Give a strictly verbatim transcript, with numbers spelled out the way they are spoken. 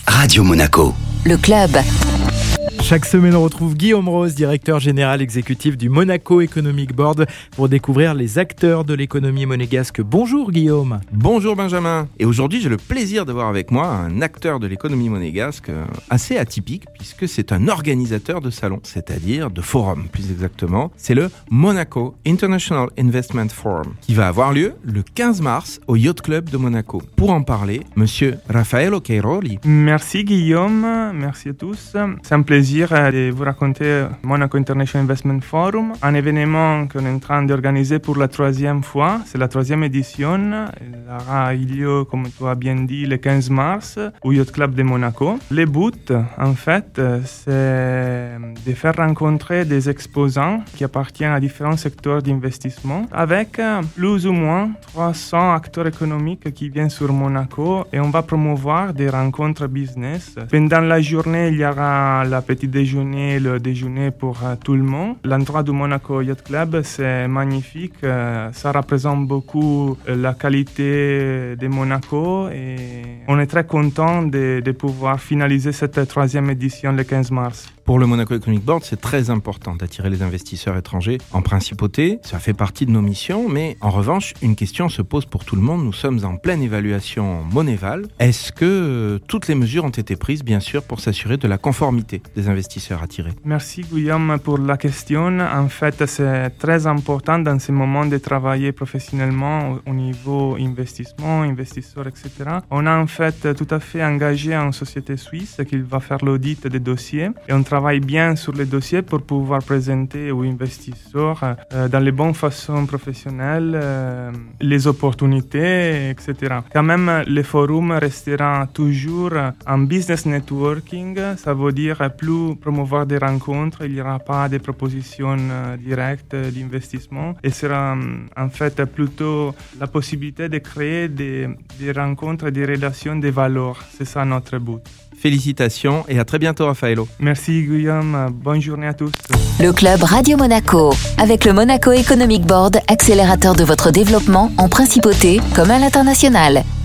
Radio Monaco. Le club. Chaque semaine, on retrouve Guillaume Rose, directeur général exécutif du Monaco Economic Board, pour découvrir les acteurs de l'économie monégasque. Bonjour Guillaume. Bonjour Benjamin. Et aujourd'hui, j'ai le plaisir d'avoir avec moi un acteur de l'économie monégasque assez atypique, puisque c'est un organisateur de salons, c'est-à-dire de forums plus exactement. C'est le Monaco International Investment Forum, qui va avoir lieu le quinze mars au Yacht Club de Monaco. Pour en parler, monsieur Raffaello Cairoli. Merci Guillaume, merci à tous. C'est un plaisir de vous raconter Monaco International Investment Forum, un événement qu'on est en train d'organiser pour la troisième fois. C'est la troisième édition. Il aura lieu, comme tu as bien dit, le quinze mars au Yacht Club de Monaco. Le but, en fait, c'est de faire rencontrer des exposants qui appartiennent à différents secteurs d'investissement avec plus ou moins trois cents acteurs économiques qui viennent sur Monaco et on va promouvoir des rencontres business. Pendant la journée, il y aura la petite déjeuner, le déjeuner pour euh, tout le monde. L'endroit du Monaco Yacht Club, c'est magnifique. Euh, ça représente beaucoup euh, la qualité de Monaco et on est très content de, de pouvoir finaliser cette troisième édition le quinze mars. Pour le Monaco Economic Board, c'est très important d'attirer les investisseurs étrangers en principauté. Ça fait partie de nos missions, mais en revanche, une question se pose pour tout le monde. Nous sommes en pleine évaluation Monéval. Est-ce que euh, toutes les mesures ont été prises, bien sûr, pour s'assurer de la conformité des investisseurs attirés? Merci Guillaume pour la question. En fait, c'est très important dans ce moment de travailler professionnellement au niveau investissement, investisseurs, et cetera. On a en fait tout à fait engagé une société suisse qui va faire l'audit des dossiers et on travaille bien sur les dossiers pour pouvoir présenter aux investisseurs euh, dans les bonnes façons professionnelles euh, les opportunités, et cetera. Quand même, le forum restera toujours un business networking, ça veut dire plus promouvoir des rencontres, il n'y aura pas de propositions euh, directes d'investissement et sera en fait plutôt la possibilité de créer des, des rencontres et des relations de valeur. C'est ça notre but. Félicitations et à très bientôt Raffaello. Merci Guillaume, bonne journée à tous. Le club Radio Monaco, avec le Monaco Economic Board, accélérateur de votre développement en principauté comme à l'international.